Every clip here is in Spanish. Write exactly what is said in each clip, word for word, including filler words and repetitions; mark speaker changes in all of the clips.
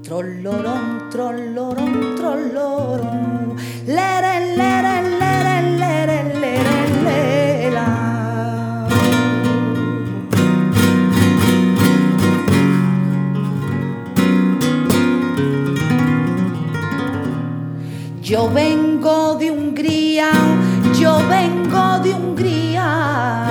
Speaker 1: Trollorón, trollorón, trollorón. Lere, lere, lere, lere, lere, lera. Yo vengo de Hungría, yo vengo de Hungría.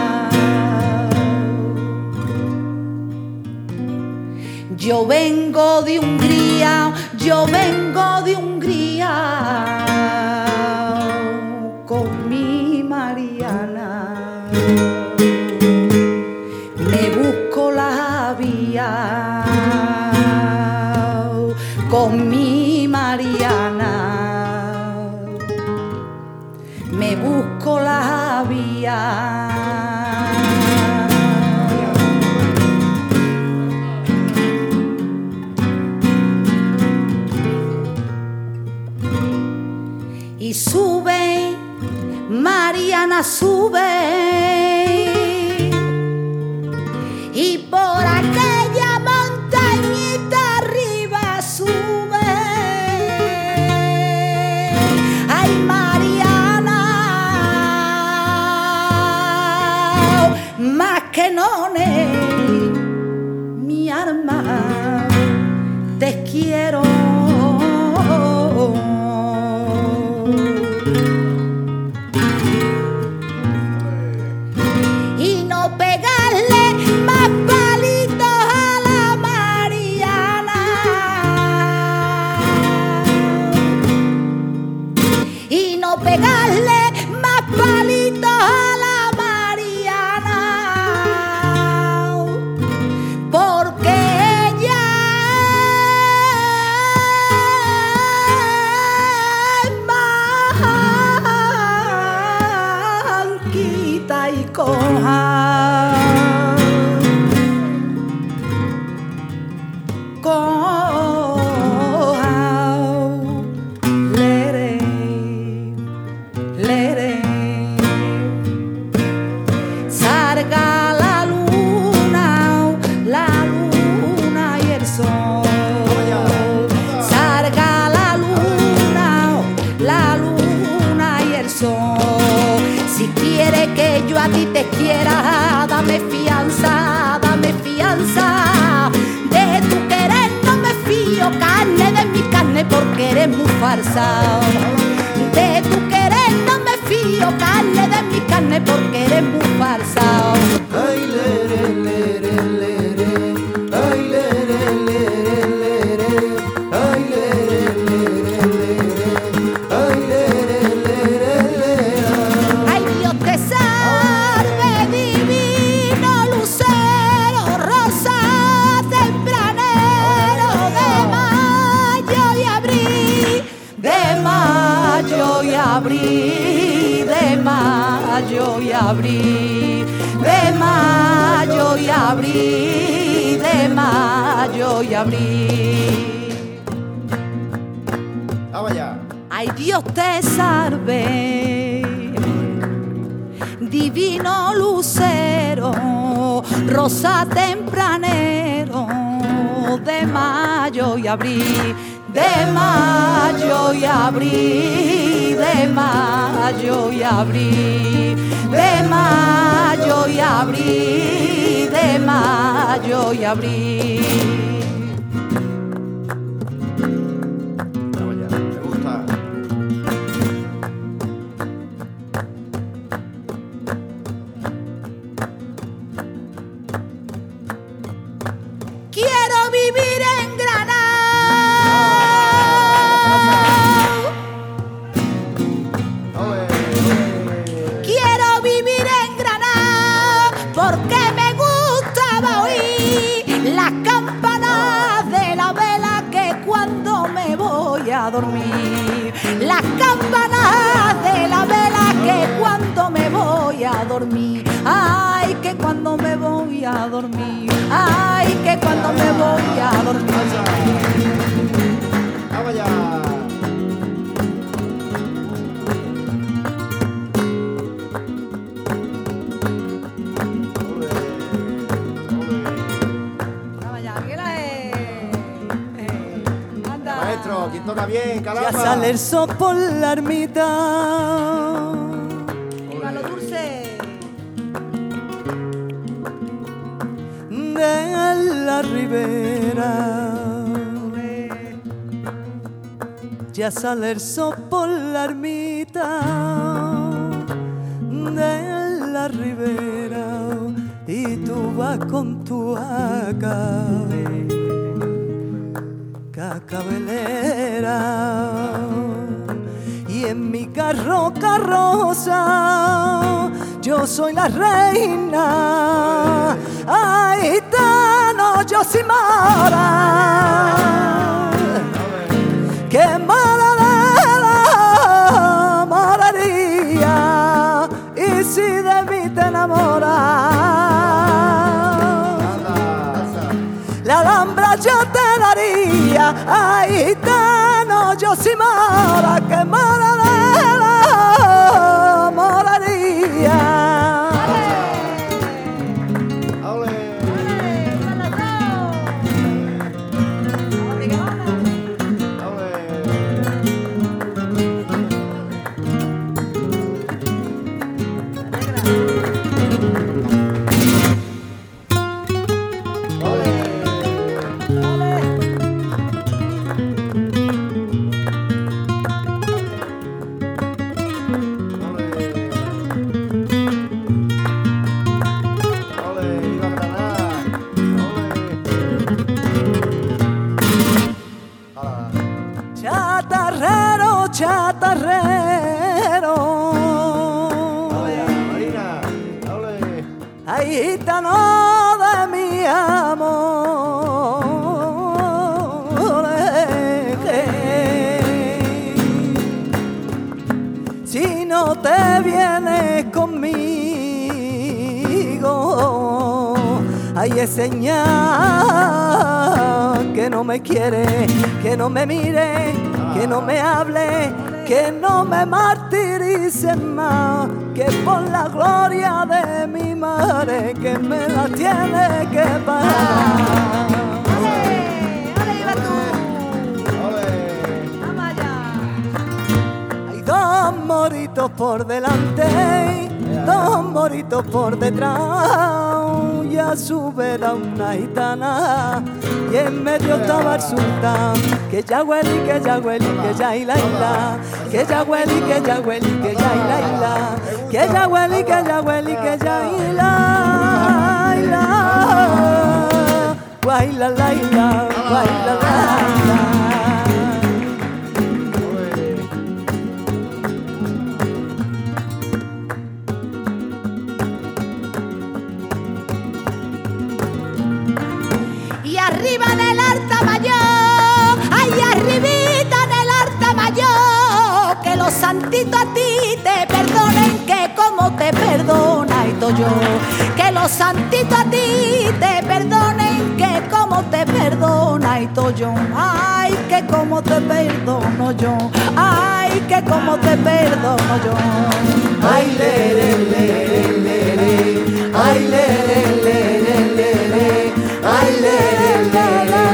Speaker 1: Yo vengo de Hungría, yo vengo de Hungría con mi Mariana. Me busco la vía con mi Mariana. Me busco la vía. Y sube, Mariana sube, y por aquella montañita arriba sube. Ay, Mariana, más que no, mi arma, te quiero. Pegarle más palitos a la Mariana, porque ella es blanquita y coja. Salga la luna, la luna y el sol. Salga la luna, la luna y el sol. Si quiere que yo a ti te quiera, dame fianza, dame fianza. De tu querer no me fío, carne de mi carne, porque eres muy farsa. De tu querer no me fío, carne de mi carne, porque eres muy farsa.
Speaker 2: Ay, lere, lere, lere. Ay, lere, lere, lere. Ay, lere, lere, lere. Ay, lere, lere, lere.
Speaker 1: Ay, Dios te salve, divino lucero, rosa tempranero de mayo y abril, de mayo y abril, de mayo y abril, de mayo y abril, de mayo y abril.
Speaker 2: Vamos allá.
Speaker 1: Ay, Dios te salve, divino lucero, rosa tempranero de mayo y abril, de mayo y abril, de mayo y abril, de mayo y abril, de mayo y abril.
Speaker 2: Vamos allá. Me gusta.
Speaker 1: Quiero vivir en Granada. Quiero vivir en Granada porque me gustaba oír las campanas de la vela que cuando me voy a dormir. Las campanas de la vela que cuando me voy a dormir. Ay, que cuando me voy a dormir. Ay, que cuando me voy a dormir.
Speaker 2: Vamos allá.
Speaker 1: Vamos allá, ¿qué la es?
Speaker 2: Vamos, quien toca bien, caramba.
Speaker 1: Ya sale el sol por la ermita.
Speaker 3: ¡Viva lo dulce!
Speaker 1: De la ribera. Ya sale el sol por la ermita de la ribera y tú vas con tu acabe, cacabelera, y en mi carro carroza yo soy la reina. Ay, gitano, yo soy mora, que mala de la moraría, y si de mí te enamoras, la alhambra yo te daría. Ay, gitano, yo soy mora, que mala de la moraría. Chatarrero, chatarrero,
Speaker 2: Marina, ole.
Speaker 1: ay, gitano de mi amor, que si no te vienes conmigo, ay, es señal que no me quiere, que no me mire, que no me hable, que no me martirice más, que por la gloria de mi madre que me la tiene que pagar.
Speaker 3: ¡Ole! ¡Ole, iba tú!
Speaker 2: Ole.
Speaker 3: ¡Vamos allá!
Speaker 1: Hay dos moritos por delante, dos moritos por detrás, y a su vera una gitana, y en medio estaba el sultán, que ya huele, que ya huele, que ya hila hila, que ya huele, que ya huele, que ya hila hila, que ya huele, que ya huele, que ya hila hila, guayla la hila, guayla la hila.
Speaker 3: Y arriba en el alta mayor, ay, arribita en el alta mayor, que los santitos a ti te perdonen, que como te perdona y yo, que los santitos a ti te perdonen, que como te perdona y yo, ay, que como te perdono yo, ay, que como te perdono yo.
Speaker 1: Ay, le, le, le, le, le, ay, le, le, le, le, le, ay, le, le, le, le.